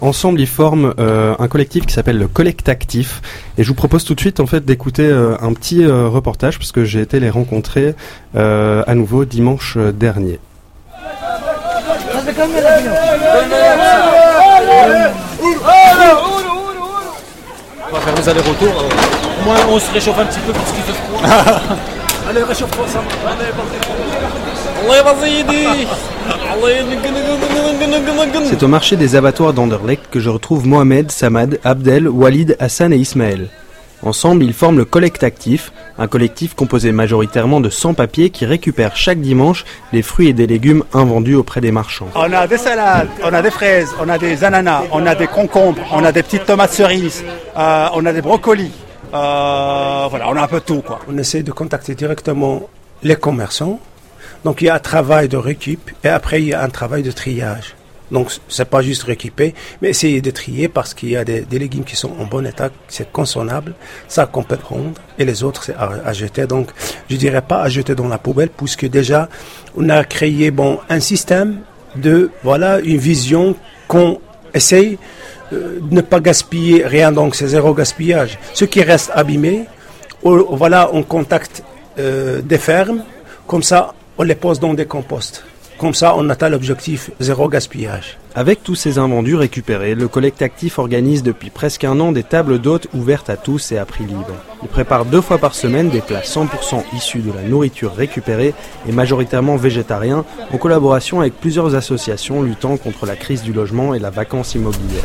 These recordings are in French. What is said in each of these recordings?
Ensemble, ils forment un collectif qui s'appelle le Collectactif. Et je vous propose tout de suite en fait d'écouter un petit reportage parce que j'ai été les rencontrer à nouveau dimanche dernier. On va faire des allers-retours. Au moins on se réchauffe un petit peu parce qu'il fait froid. Allez, réchauffe-toi ça. C'est au marché des abattoirs d'Anderlecht que je retrouve Mohamed, Samad, Abdel, Walid, Hassan et Ismaël. Ensemble, ils forment le Collectactif, un collectif composé majoritairement de sans-papiers qui récupèrent chaque dimanche les fruits et des légumes invendus auprès des marchands. On a des salades, on a des fraises, on a des ananas, on a des concombres, on a des petites tomates cerises, on a des brocolis. Voilà, on a un peu de tout, quoi. On essaie de contacter directement les commerçants. Donc il y a un travail de récup et après il y a un travail de triage. Donc c'est pas juste récupérer, mais essayer de trier parce qu'il y a des légumes qui sont en bon état, c'est consommable, ça qu'on peut prendre et les autres c'est à jeter. Donc je dirais pas à jeter dans la poubelle puisque déjà on a créé un système de une vision qu'on essaye de ne pas gaspiller rien, donc c'est zéro gaspillage. Ce qui reste abîmé, on contacte des fermes, comme ça on les pose dans des composts. Comme ça, on atteint l'objectif zéro gaspillage. Avec tous ces invendus récupérés, le Collectactif organise depuis presque un an des tables d'hôtes ouvertes à tous et à prix libre. Il prépare 2 fois par semaine des plats 100% issus de la nourriture récupérée et majoritairement végétariens, en collaboration avec plusieurs associations luttant contre la crise du logement et la vacance immobilière.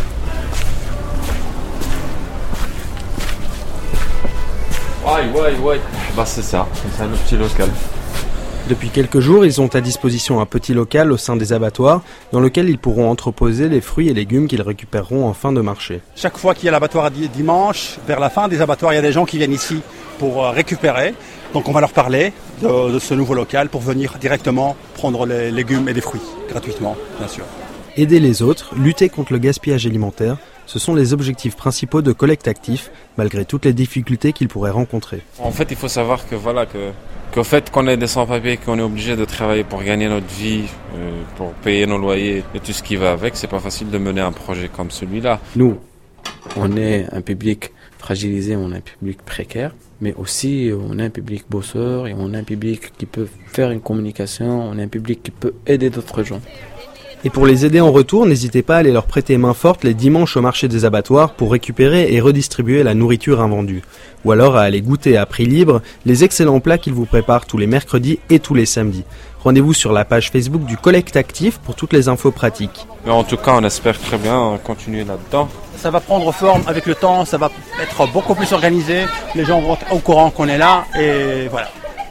Ouais. C'est ça, c'est un petit local. Depuis quelques jours, ils ont à disposition un petit local au sein des abattoirs dans lequel ils pourront entreposer les fruits et légumes qu'ils récupéreront en fin de marché. Chaque fois qu'il y a l'abattoir dimanche, vers la fin des abattoirs, il y a des gens qui viennent ici pour récupérer. Donc on va leur parler de ce nouveau local pour venir directement prendre les légumes et les fruits, gratuitement, bien sûr. Aider les autres, lutter contre le gaspillage alimentaire, ce sont les objectifs principaux de Collectactif, malgré toutes les difficultés qu'ils pourraient rencontrer. En fait, il faut savoir qu'au fait qu'on est des sans-papiers, qu'on est obligé de travailler pour gagner notre vie, pour payer nos loyers et tout ce qui va avec, c'est pas facile de mener un projet comme celui-là. Nous, on est un public fragilisé, on est un public précaire, mais aussi on est un public bosseur et on est un public qui peut faire une communication, on est un public qui peut aider d'autres gens. Et pour les aider en retour, n'hésitez pas à aller leur prêter main forte les dimanches au marché des abattoirs pour récupérer et redistribuer la nourriture invendue. Ou alors à aller goûter à prix libre les excellents plats qu'ils vous préparent tous les mercredis et tous les samedis. Rendez-vous sur la page Facebook du Collectactif pour toutes les infos pratiques. Mais en tout cas, on espère très bien continuer là-dedans. Ça va prendre forme avec le temps, ça va être beaucoup plus organisé, les gens vont être au courant qu'on est là et voilà.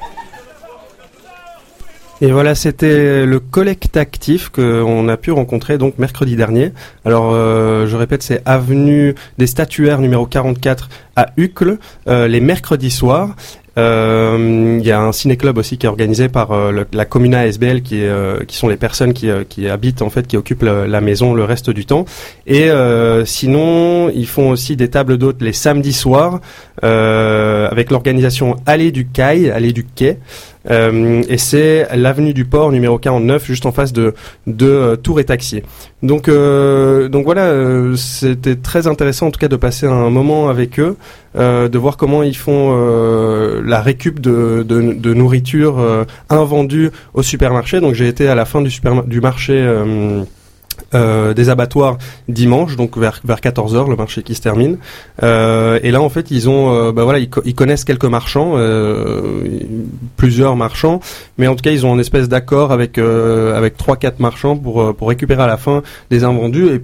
Et voilà, c'était le Collectactif qu'on a pu rencontrer donc mercredi dernier. Alors, je répète, c'est avenue des Statuaires numéro 44 à Uccle, les mercredis soirs. Il y a un ciné-club aussi qui est organisé par la Communa SBL qui sont les personnes qui habitent en fait, qui occupent la maison le reste du temps. Et sinon, ils font aussi des tables d'hôtes les samedis soirs avec l'organisation Allée du Quai. Et c'est l'avenue du Port numéro 49 juste en face de Tour et Taxier. Donc voilà, c'était très intéressant en tout cas de passer un moment avec eux, de voir comment ils font la récup de nourriture invendue au supermarché. Donc j'ai été à la fin du marché des abattoirs dimanche, donc vers 14h, le marché qui se termine. Et là, en fait, ils ont, ils connaissent quelques marchands, plusieurs marchands, mais en tout cas, ils ont une espèce d'accord avec 3-4 marchands pour récupérer à la fin des invendus. Et